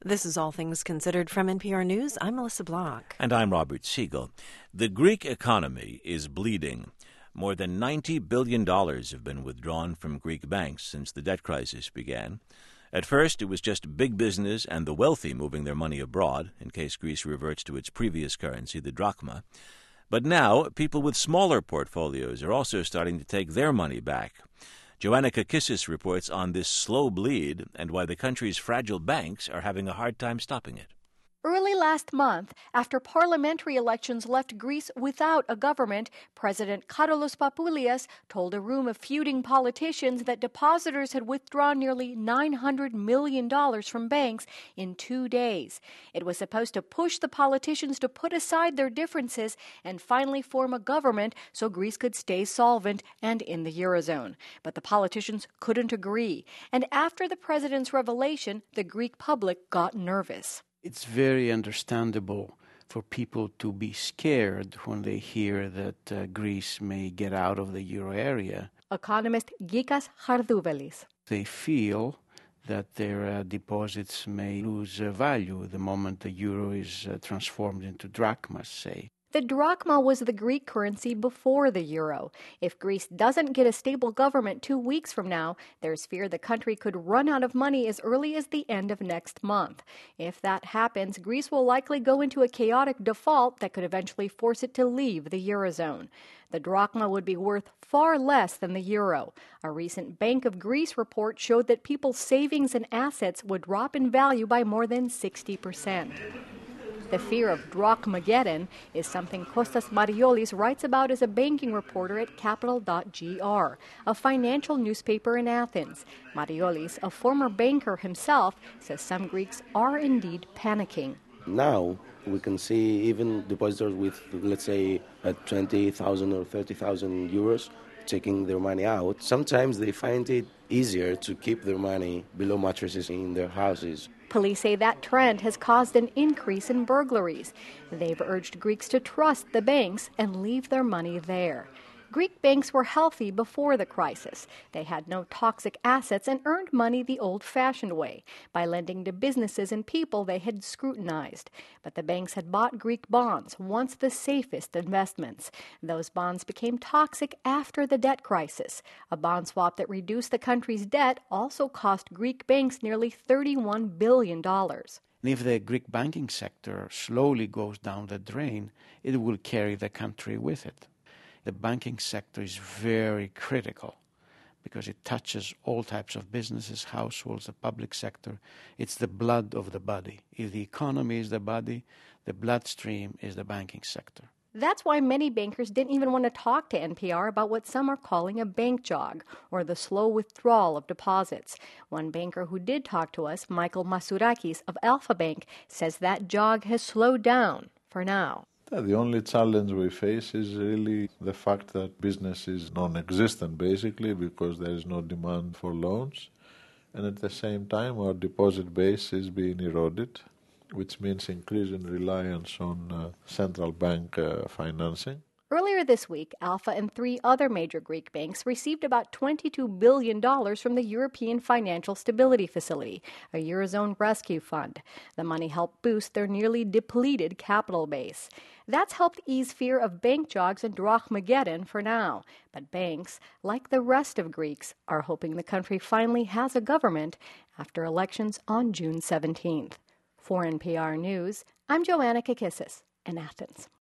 This is All Things Considered from NPR News. I'm Melissa Block. And I'm Robert Siegel. The Greek economy is bleeding. More than $90 billion have been withdrawn from Greek banks since the debt crisis began. At first, it was just big business and the wealthy moving their money abroad, in case Greece reverts to its previous currency, the drachma. But now, people with smaller portfolios are also starting to take their money back. Joanna Kakissis reports on this slow bleed and why the country's fragile banks are having a hard time stopping it. Early last month, after parliamentary elections left Greece without a government, President Karolos Papoulias told a room of feuding politicians that depositors had withdrawn nearly $900 million from banks in 2 days. It was supposed to push the politicians to put aside their differences and finally form a government so Greece could stay solvent and in the Eurozone. But the politicians couldn't agree. And after the president's revelation, the Greek public got nervous. It's very understandable for people to be scared when they hear that Greece may get out of the euro area. Economist Gikas Hardouvelis. They feel that their deposits may lose value the moment the euro is transformed into drachmas, say. The drachma was the Greek currency before the euro. If Greece doesn't get a stable government 2 weeks from now, there's fear the country could run out of money as early as the end of next month. If that happens, Greece will likely go into a chaotic default that could eventually force it to leave the eurozone. The drachma would be worth far less than the euro. A recent Bank of Greece report showed that people's savings and assets would drop in value by more than 60%. The fear of drachmageddon is something Kostas Mariolis writes about as a banking reporter at Capital.gr, a financial newspaper in Athens. Mariolis, a former banker himself, says some Greeks are indeed panicking. Now we can see even depositors with, let's say, 20,000 or 30,000 euros taking their money out. Sometimes they find it easier to keep their money below mattresses in their houses. Police say that trend has caused an increase in burglaries. They've urged Greeks to trust the banks and leave their money there. Greek banks were healthy before the crisis. They had no toxic assets and earned money the old-fashioned way, by lending to businesses and people they had scrutinized. But the banks had bought Greek bonds, once the safest investments. Those bonds became toxic after the debt crisis. A bond swap that reduced the country's debt also cost Greek banks nearly $31 billion. And if the Greek banking sector slowly goes down the drain, it will carry the country with it. The banking sector is very critical because it touches all types of businesses, households, the public sector. It's the blood of the body. If the economy is the body, the bloodstream is the banking sector. That's why many bankers didn't even want to talk to NPR about what some are calling a bank jog, or the slow withdrawal of deposits. One banker who did talk to us, Michael Masourakis of Alpha Bank, says that jog has slowed down for now. The only challenge we face is really the fact that business is non-existent, basically, because there is no demand for loans. And at the same time, our deposit base is being eroded, which means increasing reliance on central bank financing. Earlier this week, Alpha and 3 other major Greek banks received about $22 billion from the European Financial Stability Facility, a Eurozone rescue fund. The money helped boost their nearly depleted capital base. That's helped ease fear of bank jogs and drachmageddon for now. But banks, like the rest of Greeks, are hoping the country finally has a government after elections on June 17th. For NPR News, I'm Joanna Kakissis in Athens.